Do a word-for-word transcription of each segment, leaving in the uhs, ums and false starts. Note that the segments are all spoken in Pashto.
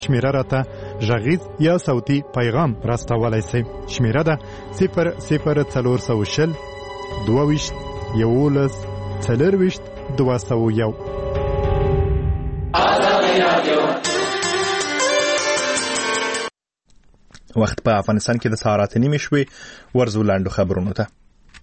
شمیره راته غږیز یا صوتي پیغام راستولی سئ. شمیره ده صفر صفر څلور سوه شل دوه ویشت یولس څلرویشت دوه سوه یو. وخت په افغانستان کې د سهار اته نیمې شوې. ورځو لاندو خبرونو ته.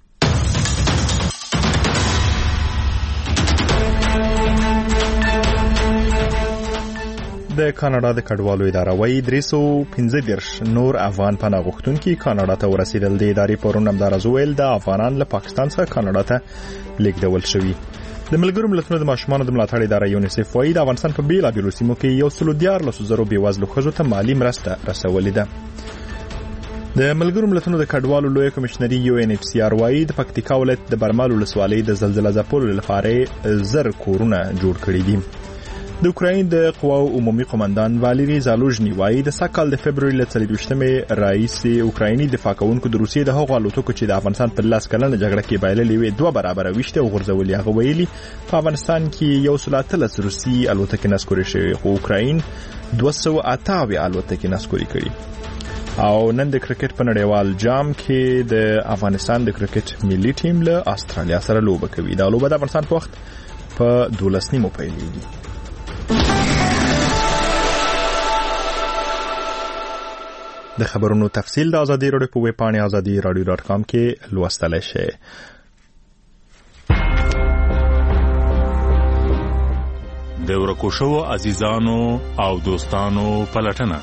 د کاناډا د کډوالو اداره وايي درې سوه پنځه دېرش نور افغان پناه غوښتونکي کاناډا ته ورسېدل. د ادارې پرون همداراز وویل د افغانان له پاکستان څخه کاناډا ته لیږدول شوي. د ملګرو ملتونو د ماشومانو د ملاتړ اداره یونیسف وايي د افغانستان په بېلابېلو سیمو کې یو سل دیارلس زره بېوزلو ښځو ته مالي مرسته رسولې ده. د ملګرو ملتونو د کډوالو لوی کمشنري یو ان ایچ سی آر وايي د پکتیکا ولایت د برمل ولسوالۍ د زلزلې ځپلو لپاره زر کورونه جوړ کړي دي. د اوکراین د قواو عمومي قومندان والری زالوژني وايي د سکهال د فبرवरी له څلوېښتمې رئیس اوکرایني دفاع کوونکو د روسیې د هغو الوتکو چې د افغانستان په لاس کلنه جګړه کې بایللې وې دوه برابره ویشته او غورځولې. هغه ویلي په افغانستان کې یو سل اتلس روسي الوتکې نسکورې شوې خو اوکراین دوه سوه اته اویا الوتکې نسکورې کړي. او نن د کرکټ په نړیوال جام کې د افغانستان د کرکټ ملي ټیم له استرالیا سره لوبه کوي. دا لوبه د افغانستان په وخت په دولس نیمو پیلېږي. د خبرونو تفصیل د ازادي راډیو په ویب پاڼه ازادي راډیو ډاټ کام کې لوستلی شئ. د ورکو شوو عزیزانو او دوستانو پلټنه.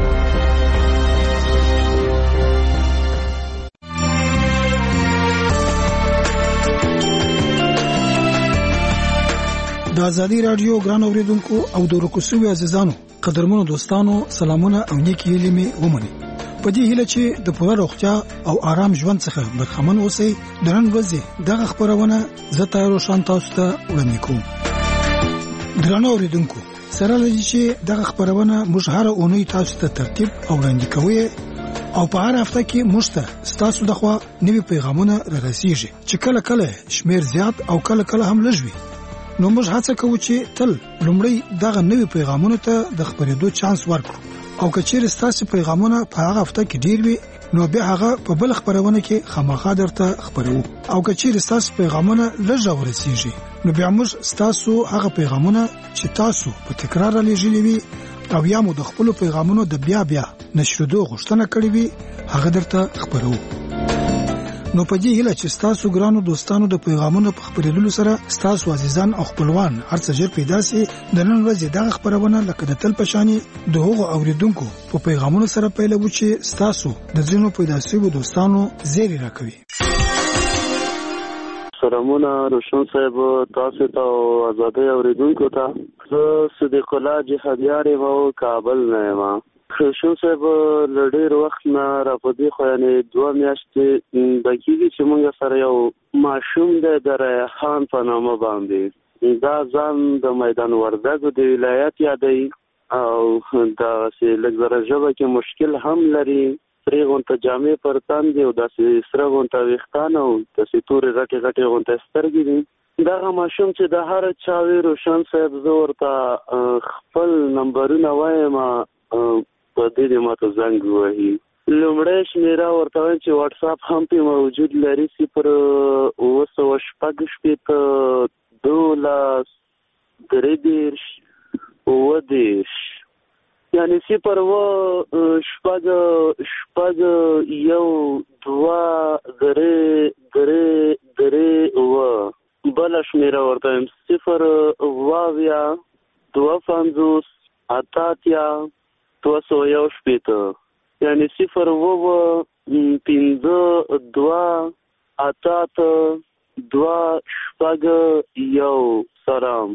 د ازادي راډیو ګران اوریدونکو او د ورکو شوو عزیزانو قدرمنو دوستانو سلامونه او نیکی هیلې مې ومني. په دې هیله چې د پوره روغتیا او آرام ژوند څخه برخمن اوسئ. د نن ورځې دغه خبرونه زه تاسو شان تاسو ته وړاندې کوم. درنو اوریدونکو سره لږ چې دغه خبرونه موږ هر اونۍ تاسو ته ترتیب او وړاندې کوي او په هر هفته کې موږ ته تاسو د خوا نوي پیغامونه را رسیږي چې کله کله شمیر زیات او کله کله هم لږ وي. نو موږ هڅه کوو چې تل لومړی دغه نوي پیغامونه ته د خبرېدو چانس ورکړو او که چیرې ستاسو پیغامونه په هغه هفته کې ډیر وي نو بیا هغه په بل خبرونه کې خامخا درته خبرو. او که چیرې ستاسو پیغامونه لږ ورسیږي نو بیا موږ ستاسو هغه پیغامونه چې تاسو په تکرار لېږلي وي او یا مو د خپل پیغامونو د بیا بیا نشریدو غوښتنه کړې وي هغه درته خبرو. نو په دې هیله چې تاسو ګرانو دوستانو د پیغامونو په خبرېدلو سره تاسو عزیزان او خپلوان هرڅه ژر پیدا سي. د نن ورځې دغه خبرونه لکه د تل پشاني د هغو اوریدونکو په پیغامونو سره پیلوي چې تاسو د ځینو پیدا شویو دوستانو زیری راکوي. سلامونه روشن صاحب تاسو ته آزادۍ اوریدونکو ته. زه صدیق الله جهادیار او کابل نه یم. روشن صاحب لډیر وخت نه را پدې خو یعنی دوه میاشتې دقیقې چې موږ سره یو ماشوم دی د ریحان په نامه باندې دا ځان د میدان وردګو د ولایت یادوي او دا چې لږ زره ژبه کې مشکل هم لري. سرې غونته جامې پر تن دي او داسې سره غونته ویښتان او داسې تورې غټې غټې غونته سترګې دي. دغه ماشوم چې د هر چا وي روشن صاحب زه ورته خپل نمبرونه وایم په دې دې ماته زنګ وهي. لومړی شمیره ورته وایم چې واټس اپ هم پې موجود لري صفر اوه سوه شپږ شپېته دولس درې دېرش اووه دېرش یعنې صفر اوه شپږ شپږ یو دوه درې درې درې اووه. بله شمیره ورته وایم صفر اوه اویا دوه پنځوس اته اتیا دوه سوه یو شپېته یعنې صفر اوه پنځه دوه اته اته دوه شپږ یو. سلام.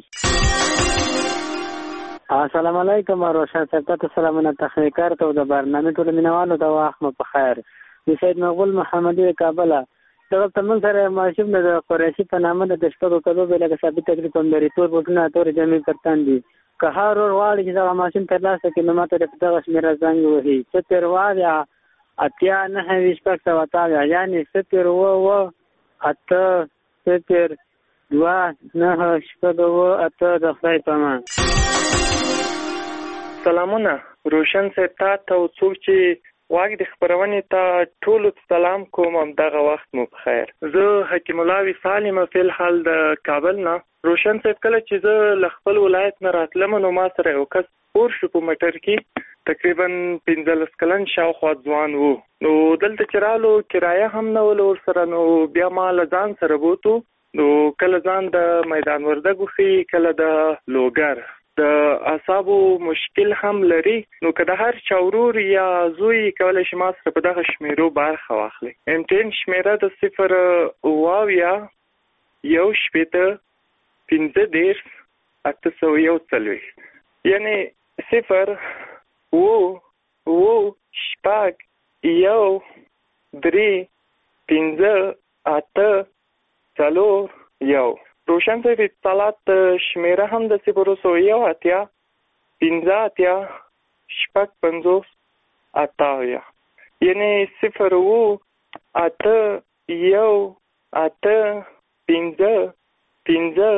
السلام علیکم روشن صاحب ته سلامونه تخنیکار ته د برنامه ټول مینوالو د وخت په خیر. د سید مقبول محمدي کابل دغه تمن سره ماشوم د قریشي په نامه د شپږو کلو به لکه ثابت تقریبا کوم لري تور بوټونه تور جامې پرتان دي. که هر ورواړي چې دغه ماشوم تر لاسه کې نو ماته د دغه شمیره زنګ وهي صفر اوه اتیا نهه ویشت شپږ سوه اته اویا یعنې صفر اوه اوه اته صفر دوه نهه شپږ اوه اته. د خدای په امان. سلامونه روشن صاحب ته او څوک چې واګ د خبرونې ته ټول سلام کوم دغه وخت مو بخیر. زه حکیم الله وصال یم په حال د کابل نه. روشن صاحب کله چې زه ل خپل ولایت نه راتلم نو ما سره یو کس پور شو په موټر کې تقریبا پنځلس کلن شاوخوا ځوان وو. نو دلته چرالو کرایه هم نه ول ور سره. نو بیا ما لزان سره بوتو. نو کله ځان د میدان وردګو خي کله د لوګر د اعصابو مشکل هم لري. نو که د هر چاورور یا زوی کولای شي ما سره په دغه شمیرو برخه واخلي. امتحان شمیره د صفر واویا یو شپېته پنځه دېرش اته سوه یو څلوېښت یعنی صفر اوه اوه شپږ یو درې پنځه اته څلور یو. روشن صاحب اتصالات شمیره هم د صفر سوه یو اتیا پنځه اتیا شپږ پنځوس اتاویا یعنی صفر اوه اته یو اته پنځه پنځه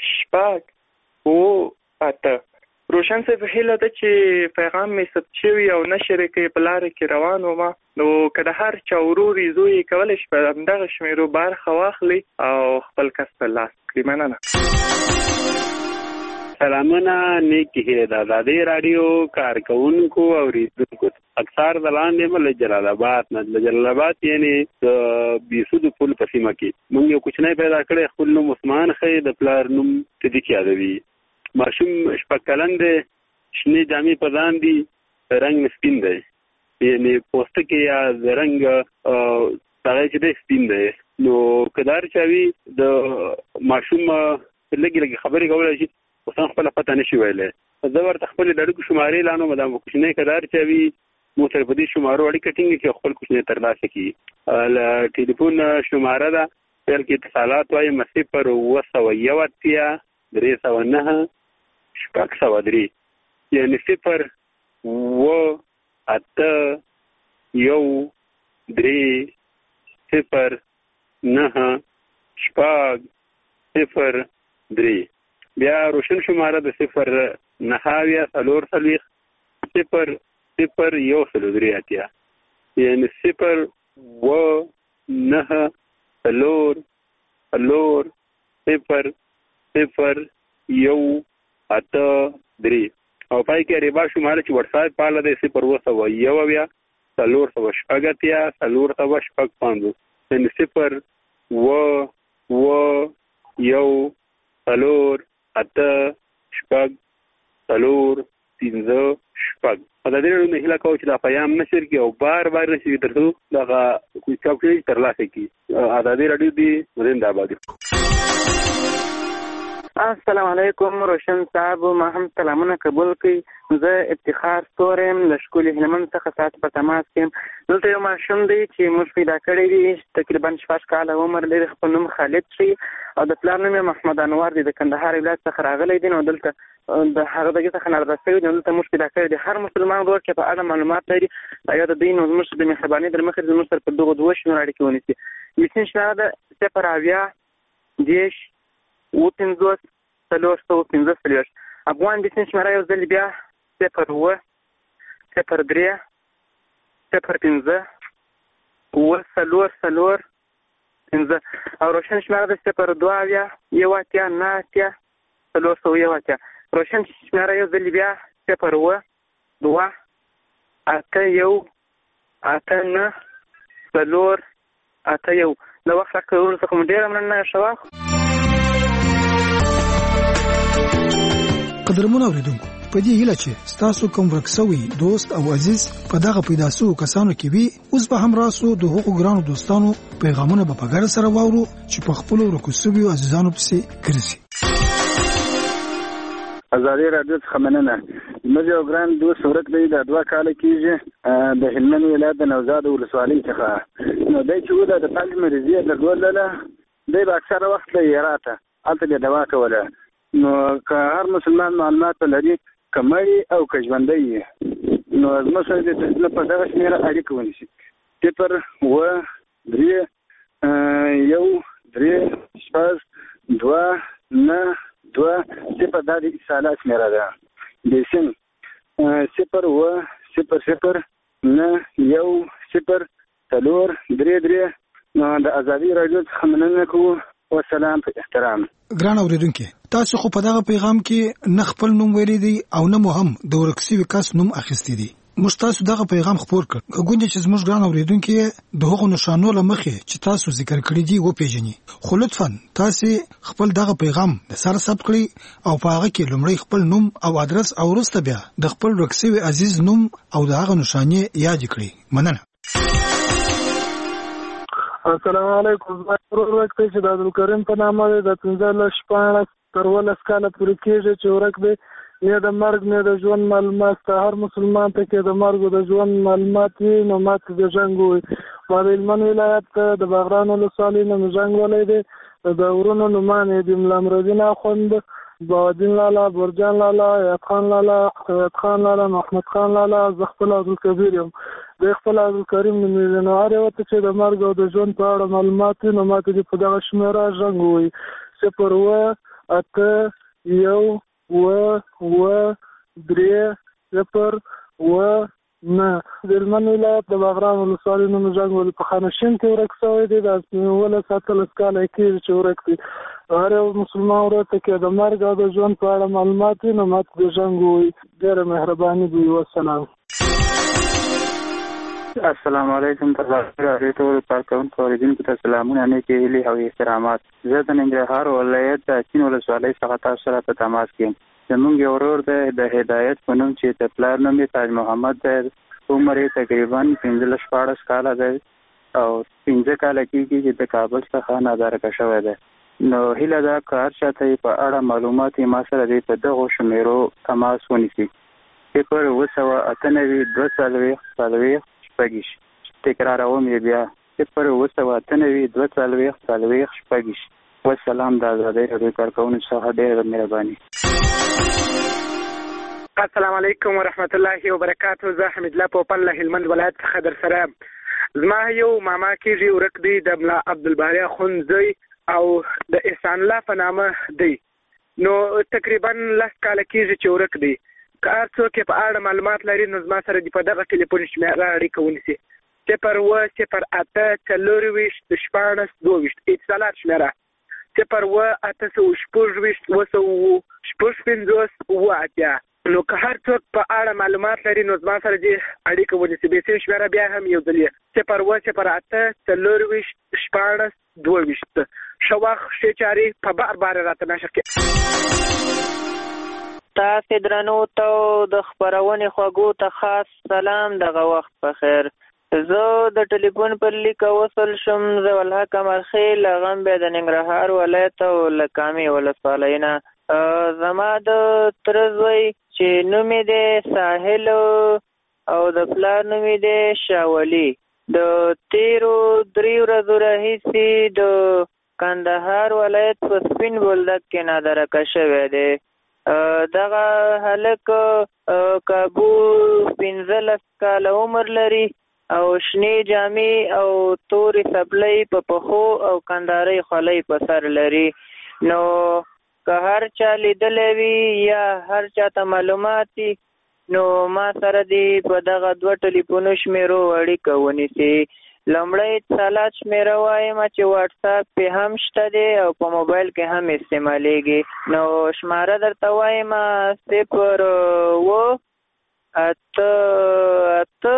شپږ اوه اته. روشن صاحب هیله ده چې پیغام مې ثبت شوی او نشر کې په لارې کې روان وم. نو که د هر چا ورور زوی کولی شي په همدغه شمیرو برخه واخلي او خپل کس په لاس کړي. مننه. سلامونه نیکی هیله د ازادي رادیو کارکونکو او ریډونکو. اکثر د لاندې مله جلال آباد نه د جلال آباد یعنی د بیسود پل په سیمه کې مونږ یو کوچنی پیدا کړی خپل نوم عثمان خې د پلار نوم صدیق یادوي. ماشوم شپږ کلن دی، شنې جامې په ځان دي، رنګ سپین دی یعنی پوستکی یا رنګ هغه چې دی سپین دی. نو کدار چاوي د ماشوم لګي لګي خبرې کولی شي اوس هم خپله پته نشي ویلی. زه ورته خپلې د اړیکو شمارې لانو مدام کوچنی کدار چاوي مو سره په دې شمارو اړیکه ټینګه کړي خپل کوچنی ترلاسه کړي. له ټلیفون شماره ده پیل کې اتصالات وایي صفر اوه سوه یو اتیا درې سوه نهه شپږ سوه درې یعنی صفر اوه اته یو درې صفر نهه شپږ صفر درې. بیا روشن شماره د صفر نهه څلور څلوېښت صفر صفر یو سلو درې اتیا یعنی صفر اوه نهه څلور څلور صفر صفر یو اته درې او پای کې ربا شماره چې واتساپ پاله دی صفر اوه سوه یو اویا څلور سوه شپږ اتیا څلور سوه شپږ پنځوس یعنی صفر اوه اوه یو څلور اته شپږ څلور پنځه شپږ. ازادي راډیو نه هیله کوم چې دا پیغام نشر کړي او بار بار نشي تر څو دغه کوم څه ترلاسه کړي. ازادي راډیو دی زنده باد. السلام علیکم روشن صاحب، ما هم سلامونه قبول کړئ. زه افتخار ستورم له ښکلي هلمند څخه ستاسو په تماس یم. دلته یو ماشوم دی چې موږ پیدا کړی دی، تقریبا شپږ کاله عمر لري. خپل نوم خالد شي او د پلار نوم یې محمد انور دی، د کندهار ولایت څخه راغلی دی. نو دلته د هغه دغې څخه نارسوي دی، دلته موږ پیدا کړی دی. هر مسلمان ورور چې په اړه معلومات لري یا د دوی نو زموږ د مهربانۍ در مخې زموږ سره په دغو دوو شنو اړیکې ونیسي. ویسین شماره ده صفر اویا دېرش اوه پنځوس څلور سوه پنځه څلوېښت. افغان ویسین شماره یو ځل بیا صفر اوه صفر درې صفر پنځه اوه څلور څلور پنځه او روشن شماره ده صفر دوه اویا یو اتیا نه اتیا څلور سوه یو اتیا. روشن شماره یو ځل بیا صفر اوه دوه اته یو اته نه څلور اته یو. د وخت راکړلو څخه مو ډېره مننه. ښه وخت. قدرمن اوریدونکو، په دې هیله چې ستاسو کوم ورک شوی دوست او عزیز په دغه پیدا شوو کسانو کې وي، اوس به هم راسو د هغو ګرانو دوستانو پیغامونه به په ګډه سره واورو چې په خپلو ورکو شویو عزیزانو پسې ګرځي. ازادي راډیو څخه مننه. زموږ یو ګران دوست ورک دی، د دوه کاله کېږي، د هلمند ولایت د نوزاد ولسوالۍ څخه. نو دی چې و د فلج مریضي درلودله، دی به اکثره وخت له هراته هلته به دوا کوله. نو که هر مسلمان معلومات لري که مړی او که ژوندی یې، نو زموږ سره د په دغه شمېره اړیکه ونیسي. صفر اوه درې یو درې شپږ دوه نه دوه صفر دا د اتصالات شمېره ده. بیسن صفر و صفر صفر نه یو صفر څلور درې درې نو د ازادي راډیو څخه مننه کوو. والسلام په احترام. ګران اوریدونکو، تاسو خو په دغه پیغام کې نه خپل نوم ویلي دی او نه مو هم د ورکسي وکاس نوم اخیستی دی. موږ تاسو دغه پیغام خپور کړ. غوښنه چې زموږ ګران اوریدونکو د هغو نشانو لمخې چې تاسو ذکر کړی دی و پیژني. خو لطفاً تاسو خپل دغه پیغام د سره ثبت کړئ او په هغه کې لومړی خپل نوم او ادرس او وروسته بیا د خپل ورکسي عزیز نوم او دغه نشانې یاد کړئ. مننه. السلام علیکم. زه ورک ته چې د عبدالکریم په نامه د پنځه شپاړس تر ولس کاله پورې کېږي چې ورک دی. نه د مرګ نه د ژوند معلومات ته هر مسلمان ته کې د مرګ او د ژوند معلومات وي نو ماته د جنګ وي. ما د هلمند ولایت د باغران ولسوالۍ نه جنګ ولی دی. د ورونو نومان د ملا امرالدین اخوند، بهادین لالا، برجان لالا، یاد خان لالا، یاد خان لالا، محمد خان لالا. زه خپل عبدالکبیر یم. د خپل عبدالکریم نوم یې نو هر یو ته چې د مرګ او د ژوند په اړه معلومات وي نو ماته د په دغه شمېره جنګ وي. صفر اوه اته یو و و درې صفر و نه. د هلمند ولایت د باغران ولسوالۍ نوم جنګ ولي په خانشین کې ورک شوی دی. د ولس اتلس کاله کېږي چې ورک دی. هر یو مسلمان ورور ته کې د مرګ او د ژوند په اړه معلومات وي نو ماته د جنګ وي. ډېره مهرباني دوی. والسلام. السلام علیکم. تاسو راځي ټول کارکونکو اوریدونکو ته سلامونه نیکې هیلې او احترامات. زه د ننګرهار ولایت د اچین ولسوالۍ څخه تاسو سره په تماس کې یم. زموږ یو ورور دی د هدایت په نوم چې د پلار نوم یې تاج محمد دی. عمر یې تقریبا پنځلس شپاړس کاله دی او پنځه کاله کېږي چې د کابل څخه نادارکه شوی دی. نو هیله ده که هر چا ته په اړه معلومات یې ما سره دی په دغو شمیرو تماس ونیسي. صفر اوه سوه اته نوي دوه څلوېښت څلوېښت شپږ. تکراروم یې بیا. صفر اوه سوه اته نوي دوه څلوېښت څلوېښت شپږ. والسلام. د ازادۍ راډیو کارکوونکو څخه ډېره مهرباني. السلام علیکم ورحمت الله وبرکاته. زه حمید الله پوپل له هلمند ولایت څخه در سره. زما یو ماما کېږي ورک دی د ملا عبدالباري اخوند زوی او د احسان الله په نامه دی. نو تقریبا لس کاله کېږي چې ورک دی. که هر څوک په اړه معلومات لري نو زما سره د په دغه ټلیفون شمېره اړیکه ونیسي. صفر اوه صفر اته څلورویشت شپاړس دوه ویشت. اتصالات شمېره صفر اوه اته سوه شپږ ویشت اوه سوه شپږ پنځوس اوه اتیا. نو که هر څوک په اړه معلومات لري نو زما سره دې اړیکه ونیسي. بیسیم شمېره بیا هم یو ځل یې صفر اوه صفر اته څلورویشت شپاړس دوه ویشت. ښه وخت ښې چارې په بار بار راته نشر کې. تاسې درنو ته د خپرونې خوږو ته خاص سلام. دغه وخت په خیر. زه د ټلیفون پر لیکه وصل شم. زه والحق مرخیل لغم بیا د ننګرهار ولایت او له کامې ولسوالۍ نه. زما د تره زوی چې نوم یې دی ساحل او د پلار نوم یې دی شاولي. د تیرو درې ورځو راهیسې د کندهار ولایت په سپین بولدک کې نادارکه شوی دی. دغه هلک کابو پنځلس کاله عمر لري او شنې جامې او تورې څپلۍ په پښو او کندارۍ خولۍ په سر لري. نو که هر چا لیدلی وي یا هر چا ته معلومات وي نو ما سره دی په دغه دوه ټلیفونو شمېرو اړیکه ونیسي. لومړی اتصالات شمېره وایم چې واټساپ پې هم شته دی او په موبایل کې هم استعمالیږي. نو شماره درته وایم صفر اوه اته اته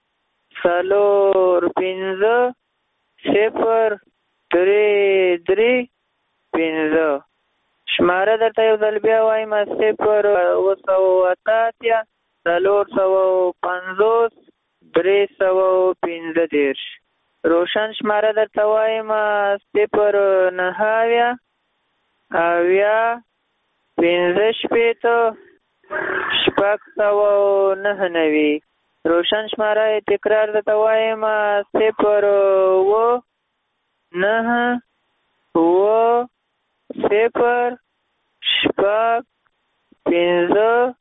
څلور پنځه صفر درې درې پنځه. شماره درته یو ځل بیا وایم صفر اوه سوه اته اتیا څلور سوه پنځوس درې سوه پنځه دېرش. روشن شماره درته وایم صفر نهه اویا اویا پنځه شپېته شپږ سوه نهه نوي. روشن شماره تکرار درته وایم صفر اوه نهه اوه صفر شپږ پنځه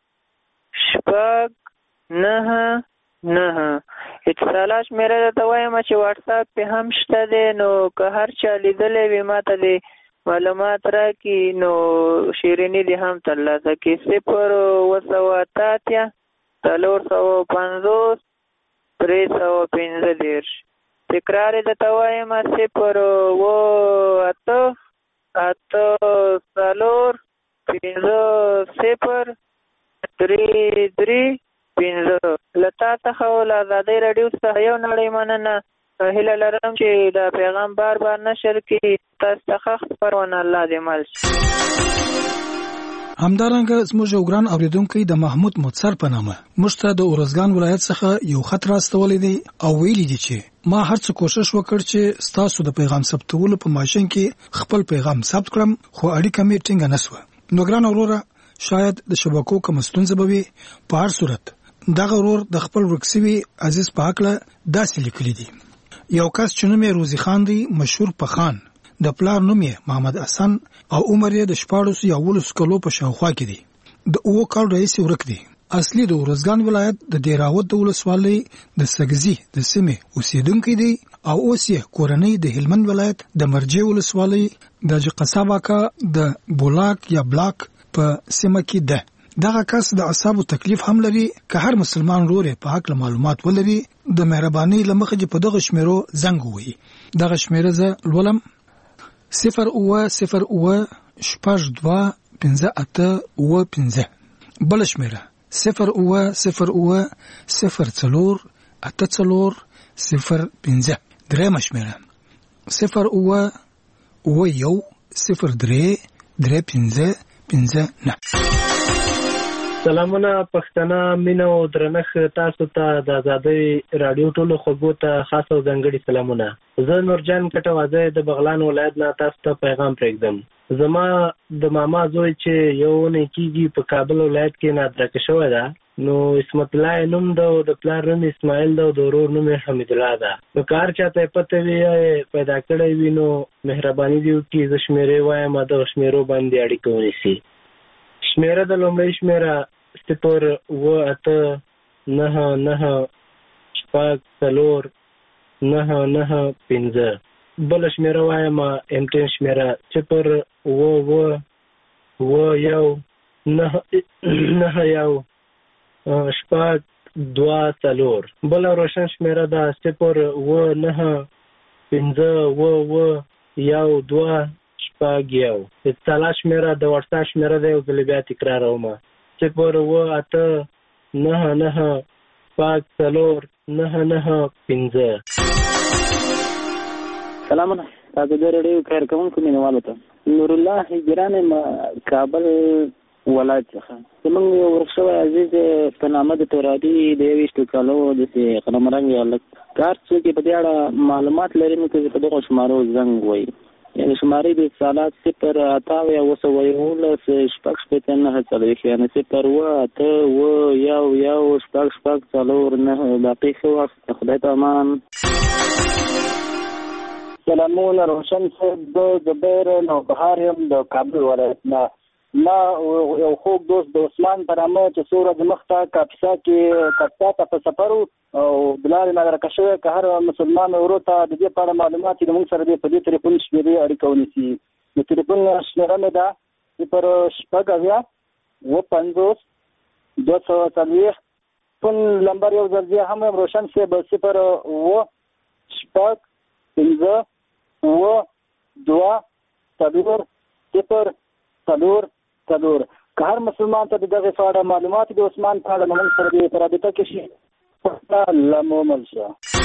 شپږ نهه نه. اتصالات شمېره درته وایم چې واټساپ پې هم شته دی. نو که هر چا لیدلی وي ما ته دې معلومات راکړي نو شیریني دې هم ترلاسه کړي. صفر اوه سوه اته اتیا څلور سوه پنځوس درې سوه پنځه دېرش. تکرار یې درته وایم صفر اوه اته اته څلور پنځه صفر درې درې پنځه. له تا څخه او له ازادۍ راډیو څخه یو نړۍ مننه. هیله لرم چې دا پیغام بار بار نشر کړي. تاسو ته خبرونه الله دې مل شي. همدارنګه زموږ یو ګران اوریدونکی د محمود متصر په نامه موږ ته د اورزګان ولایت څخه یو خط راستولی دی او ویلي دي چې ما هر څه کوشش وکړ چې ستاسو د پیغام ثبتولو په ماشین کې خپل پیغام ثبت کړم خو اړیکه مې ټینګه نسوه. نو ګران وروره شاید د شبکو کوم ستونزه به وي. په هر صورت دغه ورور د خپل ورکسوي عزیز په حق له داسې لیکلي دي. یو کس چې نوم یې روزي خان دی، مشهور پخان، د پلار نوم یې محمد حسن او عمر یې د شپاړسو یا اوولسو کلو په شاوخوا کې دی. د اوو کال رئیس ورک دی. اصلي د ورزګان ولایت د دیراوت د ولسوالۍ د سګزي د سیمې اوسیدونکی دی او اوس یې کورنۍ د هلمند ولایت د مرجې ولسوالۍ د جقصاباکا د بولاک یا بلاک په سیمه کې ده. دغه کس د اعصابو تکلیف هم لري. که هر مسلمان ورور په حق معلومات ولري د مهرباني لمخه په دغه شمیرو زنګ ووهي. دغه شمیره زه لولم: صفر اوه صفر اوه شپږ دوه پنځه اته اوه پنځه. بل شمیره صفر اوه صفر اوه صفر څلور اته څلور صفر پنځه. درېیم شمیره صفر اوه اوه یو صفر درې درې پنځه پنځه نه. سلامونه پښتنه، مینه او درنښت تاسو ته د ازادۍ راډیو ټولو خوږو ته خاص او ځانګړي سلامونه. زه نورجان کټوازی د بغلان ولایت نه تاسو ته پیغام پرېږدم. زما د ماما زوی چې یو اونۍ کېږي په کابل ولایت کې نادرکه شوی ده. نو اسمت الله نوم ده او د پلار نوم اسماعیل ده او د ورور نوم حمید الله ده. نو که هر چاته یې پته وي پیدا کړی وي نو مهرباني دې وکړي زه شمېرې وایم دغه شمېرو باندې اړیکه ونیسي. شمیره د لومړۍ شمیره صفر اوه اته نهه نهه شپږ څلور نهه نهه پنځه. بله شمیره وایم امټین شمیره صفر اوه اوه اوه یو نهه نهه یو شپږ دوه څلور. بله روشن شمیره ده صفر اوه نهه پنځه اوه اوه یو دوه شپږ یو. اتصالات شمیره د وټساپ شمیره ده. یو ځل بیا تکراروم: صفر اوه اته نهه نهه شپږ څلور نهه نهه پنځه. سلامونه تاسو د ریډیو کارکونکو مینوالو ته. نور الله هجران کابل ولایت څخه زموږ یو ورک شوی عزیز په نامه د تورادي د یویشتو کالو داسې قلمرنګ هلک کار څوک یې په دې اړه معلومات لري نو که په دغو شمارو زنګ وایي. یعنې شمارې د اتصالات صفر اته اویا اوه سوه یولس شپږ شپېته نهه څلوېښت، یعنې صفر اوه اته اوه یو یو شپږ شپږ څلور نهه. باقي ښه وخت، د خدای په امان. سلامونه روشن صاحب، زه زبیر نوبهار یم د کابل ولایت نه. ما یو خوږ دوست د عثمان په نامه چې څو ورځې مخته کاپیسا کې کاپیسا ته په سفر و او د لارې نادرکه شوی. که هر مسلمان ورور ته د دې په اړه معلومات چې د موږ سره دی په دې تلیفون شمېرې اړیکه ونیسي. د تلیفون شمېره مې ده صفر شپږ اویا اوه پنځوس دوه سوه څلوېښت. فون نمبر یو ځل بیا هم یم روشن صاحب: صفر اوه شپږ پنځه اوه دوه څلور صفر څلور څلور. که هر مسلمان ته د دغې په اړه معلومات د عثمان په اړه موږ سره دې په رابطه کې شي. لمومل شه.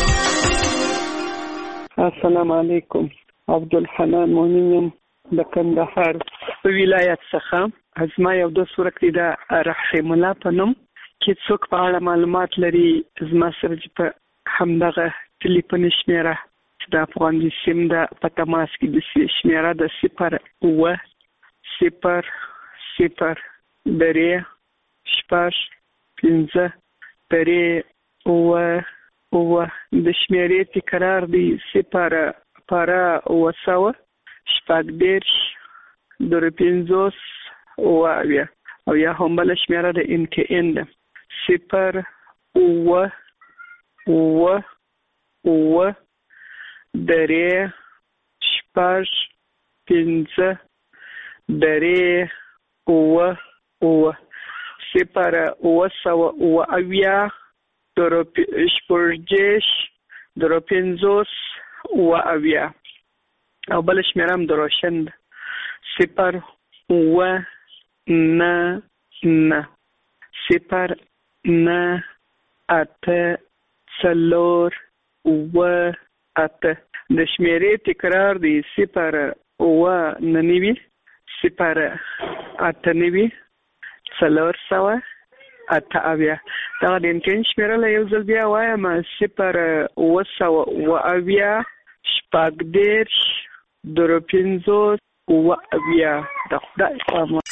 السلام علیکم. عبدالحنان مؤمن یم د کندهار ولایت څخه. زما یو دوست ورک دی د رحیم الله په نوم. کې څوک په اړه معلومات لري زما سره چې په همدغه تلیفون شمېره چې د افغان د سیم د په تماس کې د شمېره د صفر اوه صفر صفر درې شپږ پنځه درې اوه اوه. د شمېرې تکرار دی صفر پاره اوه سوه شپږ دېرش درې پنځوس اوه اویا. او یا هم بله شمېره د ام کې ان ده صفر اوه اوه اوه درې شپږ پنځه درې اوه اوه صفر اوه سوه اوه اویا درو شپږدېرش درو پنځوس اوه اویا او بل شمېره هم د روشن ده صفر اوه نه نه صفر نه اته څلور اوه اته د شمېرې تکرار دی صفر اوه نه نوي صفر اته نوي څلور سوه اته اویا دغه د امتحان شمېره له یو ځل بیا وایم صفر اوه سوه اوه اویا شپږدېرش درو پنځوس اوه اویا د خدای په امان.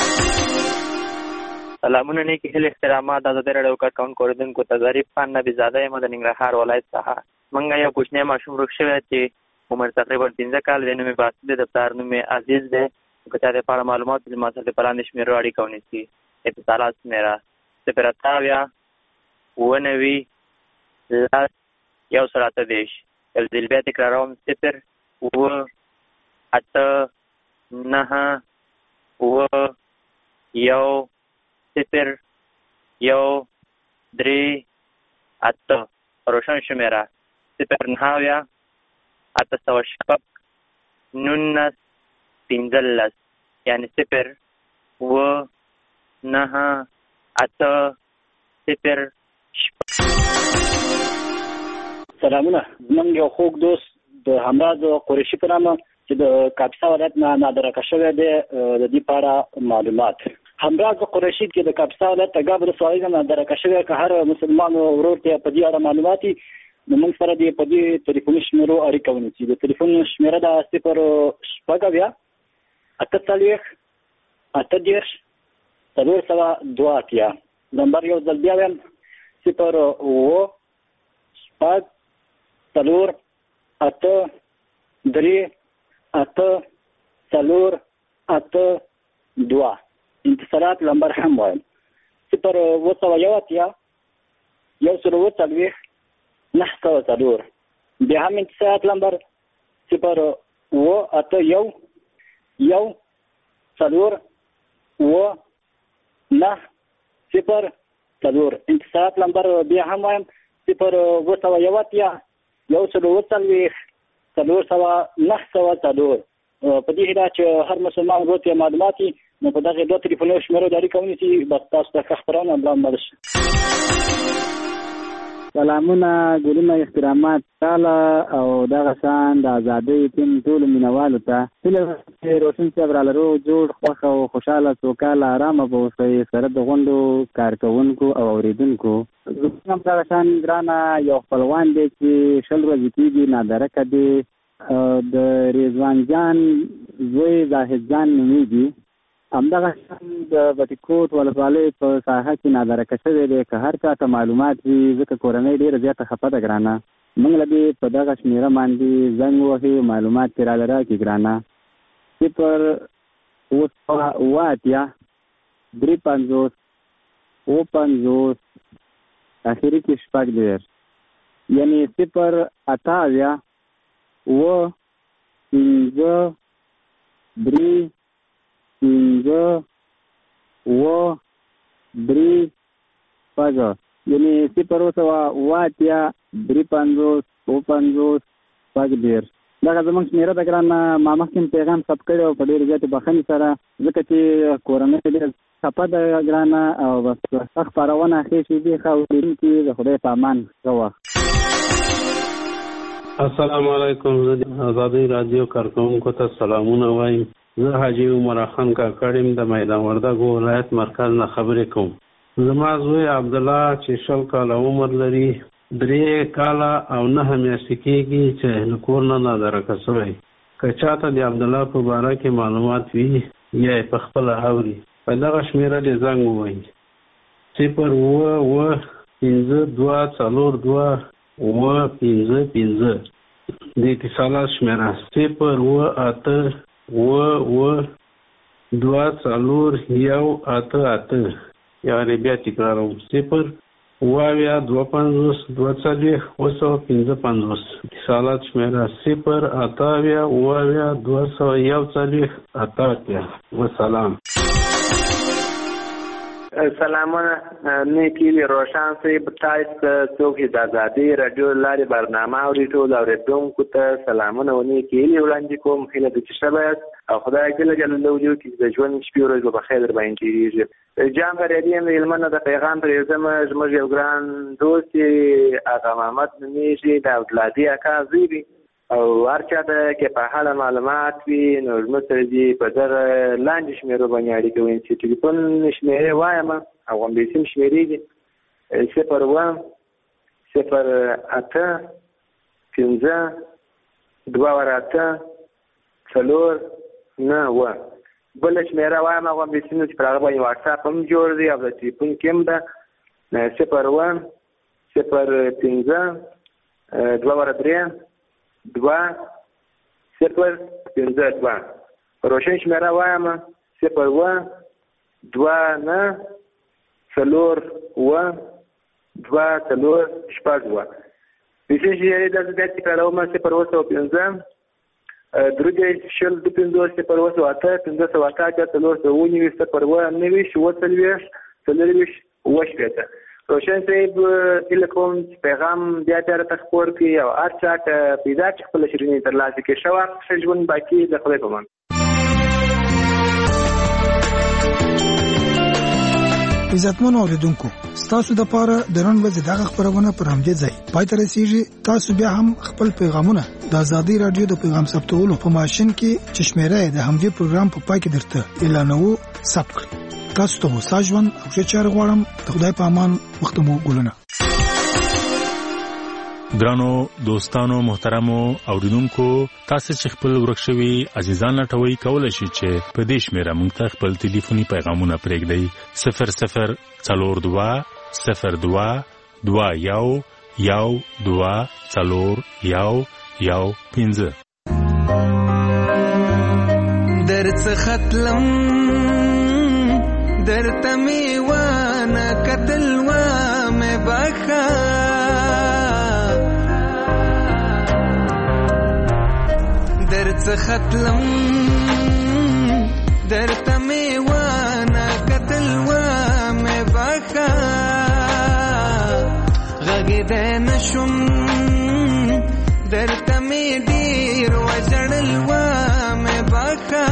سلامونه نیکی هیل احترامات د ازادي راډیو کارکونکو اوریدونکو ته ظریف خان نبی زاده یم د ننګرهار ولایت څخه. موږ یو کوچنی ماشوم ورک شوی چې عمر تقریبا پنځه کال دی. نوم یې باسط دی، د پلار نوم یې عزیز دی. که چا د پاره معلومات د ما سره د پلاندې شمېرو اړیکه ونیسي. اتصالات شمېره صفر اته اویا اوه نوي لس یو سل اته دېرش. یو ځل بیا تکراروم صفر اوه اته نهه اوه یو صفر یو درې اته. روشن شمېره صفر نهه اویا اته سوه شپږ نولس پنځلس یعنې صفر اوه نهه اته صفر شپږ. سلامونه. زموږ یو خوږ دوست د همراز قریشي په نامه چې د کاپیسا ولایت نه نادرکه شوی دی، د دې په اړه معلومات. همراز قریشي چې د کاپیسا ولایت ته ګاب رسوالۍ نه نادرکه شوی، که هر مسلمان ورور ته په دې اړه معلومات وي نو موږ سره دې په دې تلیفوني شمېرو اړیکه ونیسي. د تلیفون شمېره ده صفر شپږ اویا اته څلوېښت اته دېرش څلور سوه دوه اتیا. نمبر یو ځل بیا وایم صفر اوه شپږ څلور اته درې اته څلور اته دوه. انتصارات نمبر هم وایم صفر اوه سوه یو اتیا یو سل اوه څلوېښت نهه سوه څلور. بیا هم انتصارات نمبر صفر اوه اته یو یو څلور اوه نهه صفر څلور. انتصارات نمبر بیا هم وایم صفر اوه سوه یو اتیا یو سل اوه څلوېښت څلور سوه نهه سوه څلور. په دې هیله چې هر مسلمان ورور ته معلومات وي نو په دغه دوه تلیفوني شمېرو د اړیکه ونیسي. بس تاسو ته ښه خپرونه ملا مل شي. سلامونه، ګلونه، احترامات تعالی او دغه شان د ازادۍ ټیم ټولو مینوالو ته هیله چې روشن صاحب را لرو جوړ خوښ او خوشحاله سوکاله ارامه به اوسئ سره د غونډو کارکوونکو او اوریدونکو. زموږ هم دغه شان ګرانه یو خپلوان دی چې شل ورځې کېږي نادرکه دی، د رضوان جان زوی زاهد جان نومیږي. همدغه شان د بټي ولسوالۍ په ساحه کې نادرکه شوی دی. که هر چا ته معلومات وي ځکه کورنۍ ډېره زیاته خفه ده ګرانه، موږ له دې په دغه شمېره باندې زنګ ووهئ معلومات ترې راله راکړي ګرانه. صفر اوه سوه اوه اتیا درې پنځوس اوه پنځوس اخري کې شپږ دېرش یعنې صفر اته اویا اوه پنځه درې پنځه اوه درې شپږ یعنې صفر اوه سوه اوه اتیا درې پنځوس اوه پنځوس شپږ دېرش. دغه زموږ شمېره ده ګرانه. ما مخکې پیغام ثبت کړی او په ډېرې زیاتې بښنې سره ځکه چې کورنۍ ډېره خفه ده ګرانه او بس ښه خپرونه ښې شېبې ښه اورېدونکي د خدای په امان ښه وخت. السلام علیکم. زه د ازادۍ راډیو کارکوونکو ته سلامونه وایم. زه حاجي عمر خان کاکړ یم، د میدان وردګو ولایت مرکز نه خبرې کوم. زما زوی عبدالله چې شل کاله عمر لري، درې کاله او نهه میاشتې کېږي چې له کور نه نادرکه شوی. که چاته د عبدالله په باره کې معلومات وي یا یې په خپله اوري په دغه شمېره دې زنګ ووهي صفر اوه اوه پنځه دوه څلور دوه اوه پنځه پنځه. د اتصالات شمېره صفر اوه اته اوه اوه دوه څلور یو اته اته. یعنې بیا تکراروم صفر اوه اویا دوه پنځوس دوه څلوېښت اوه سوه پنځه پنځوس. اتصالات شمېره صفر اته اویا اوه اویا دوه سوه یو څلوېښت اته اتیا. وسلام. سلامونه نیکی وی روشن صاحب تاسو څوک د آزادي رادیو لارې برنامه اوري ټول اوریدونکو ته سلامونه ونی کیلی وړاندې کوم هله د چشبات او خدای جل جلاله وجو کې د ژوند شپې ورځې په خیر باندې کیږي جام غریبین علمانه د پیغام پر زموږ زموږ یو ګران دوست اغا محمد نمیشي د اولادي اکاذيبي او ورچا د کې په حاله معلومات وي نو زموږ سره دي په در لاندې شمیرو باندې اړیکه وین چې ټلیفون شمیرې وایم او هم به سیم شمیرې دي صفر واحد صفر اته پنځه دوه ورته څلور نه و بل شمیره وایم او هم به سیم چې پر هغه باندې واتس اپ هم جوړ دی او د ټلیفون کې هم ده صفر واحد صفر پنځه دوه ورته دوه صفر پنځه دوه روشن شمیره وایم صفر و دوه نه څلور و دوه څلور شپږ و پیسې چې داسې داسې کاروم صفر و سوه پنځه درودې شل د پنځوس صفر و سوه اته پنځه سوه اته اتیا څلور سوه ونیوي صفر و نوي اووه څلوېښت څلرویشت اووه شپېته روشن صاحب هیله کوم چې پیغام بیا درته خپور کړي او هر چا ته پیدا چې خپله شیریني ترلاسه کړي ښه وخت ښه ژوند باقي د خدای په امان. عزتمنو اوریدونکو ستاسو د پاره د نن ورځې دغه خبرونه پر همدې ځای پای ته رسیږي. تاسو بیا هم خپل پیغامونه د آزادي رادیو د پیغام ثبتولو په ماشين کې چې شمیره د همدې پروګرام په پای کې درته اعلانوو ثبت کړئ. تاسو ته وساجون او ښه چاره غواړم. د خدای په امان. وخت مو ګلونه. درانو دوستانو محترمو اوریدونکو تاسو چې خپل ورکشوي عزیزان لټوي کولای شئ چې په دې شمیره مونږ ته خپل ټلیفوني پیغامونه پرېږدئ صفر صفر څلور دوه صفر دوه دوه یو یو دوه څلور یو یو پنځه درڅ ختلم درته می وانه قتل و مې بخا درڅ ختلم درته می وانه قتل و مې بخا غږ نشم درته می ډیر وجړل و مې بخا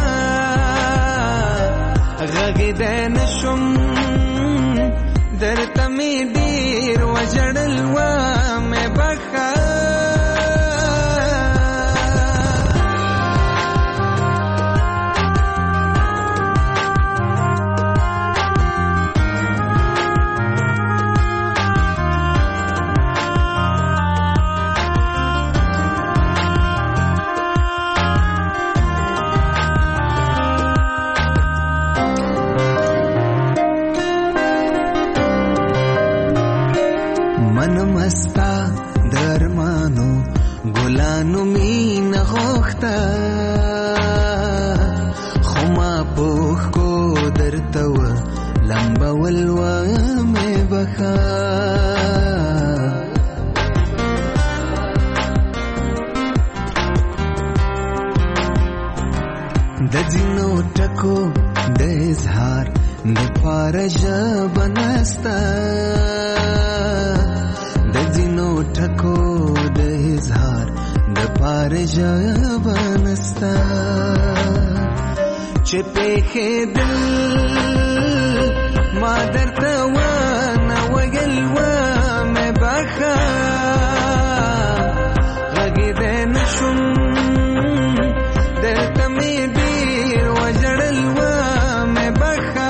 غږ نشم درته می ډیر وجړل و مې بخا ګلانو مين غوښتا خو ما پوښ کو درته و لمبول و مې بخا د ځینو ټکو د اظهار د پارژ بنستا د ځینو ټکو د اظهار د پارژ بنستا چې په دل ما درته و نه ویل و مې بخا غږ دې نشم درته مې ډیر وجړل و مې بخا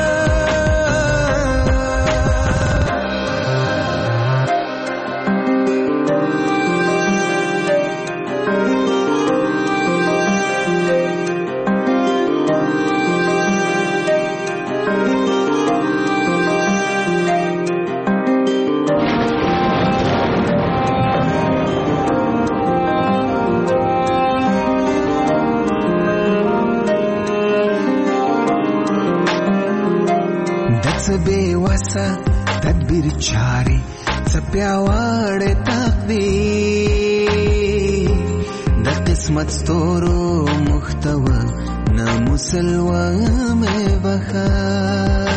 تدبیر چاری څپیاوړې تقدیر د قسمت ستورو محتوا ناموسلوا مې بخا